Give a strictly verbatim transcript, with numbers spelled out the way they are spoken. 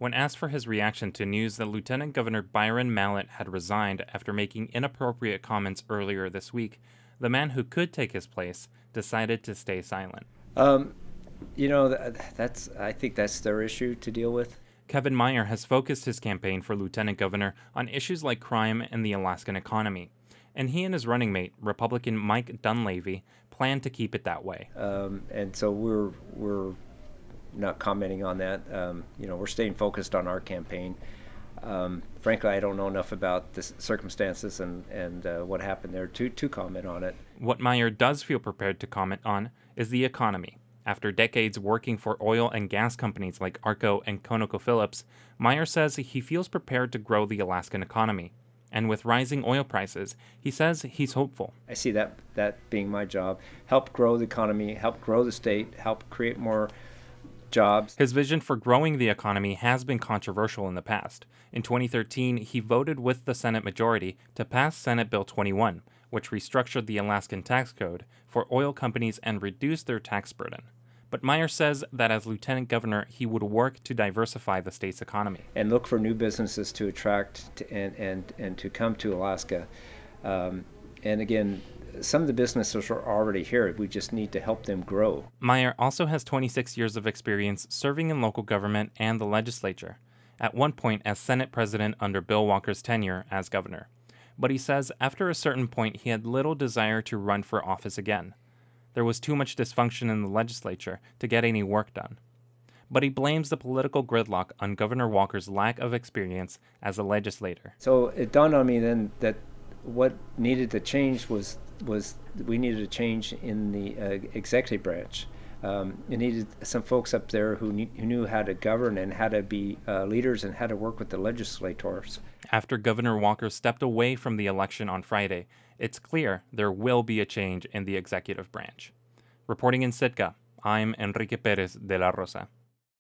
When asked for his reaction to news that Lieutenant Governor Byron Mallett had resigned after making inappropriate comments earlier this week, the man who could take his place decided to stay silent. Um, you know, that's I think that's their issue to deal with. Kevin Meyer has focused his campaign for lieutenant governor on issues like crime and the Alaskan economy, and he and his running mate, Republican Mike Dunleavy, plan to keep it that way. Um, and so we're we're not commenting on that. Um, you know, we're staying focused on our campaign. Um, frankly, I don't know enough about the circumstances and, and uh, what happened there to, to comment on it. What Meyer does feel prepared to comment on is the economy. After decades working for oil and gas companies like Arco and ConocoPhillips, Meyer says he feels prepared to grow the Alaskan economy. And with rising oil prices, he says he's hopeful. I see that that being my job. Help grow the economy, help grow the state, help create more jobs. His vision for growing the economy has been controversial in the past. In twenty thirteen, he voted with the Senate majority to pass Senate Bill twenty-one, which restructured the Alaskan tax code for oil companies and reduced their tax burden. But Meyer says that as lieutenant governor, he would work to diversify the state's economy. And look for new businesses to attract to, and, and, and to come to Alaska. Um, and again, some of the businesses are already here. We just need to help them grow. Meyer also has twenty-six years of experience serving in local government and the legislature, at one point as Senate president under Bill Walker's tenure as governor. But he says after a certain point he had little desire to run for office again. There was too much dysfunction in the legislature to get any work done. But he blames the political gridlock on Governor Walker's lack of experience as a legislator. So it dawned on me then that what needed to change was was we needed a change in the uh, executive branch. Um, it needed some folks up there who, knew, who knew how to govern and how to be uh, leaders and how to work with the legislators. After Governor Walker stepped away from the election on Friday, it's clear there will be a change in the executive branch. Reporting in Sitka, I'm Enrique Perez de la Rosa.